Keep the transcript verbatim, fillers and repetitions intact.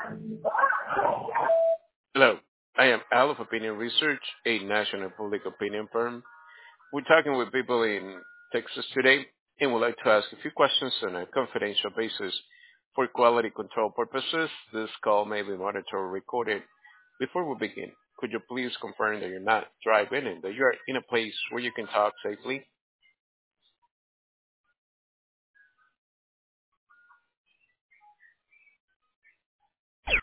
Hello, I am Al of Opinion Research, a national public opinion firm. We're talking with people in Texas today and would like to ask a few questions on a confidential basis. For quality control purposes, this call may be monitored or recorded. Before we begin, could you please confirm that you're not driving and that you are in a place where you can talk safely?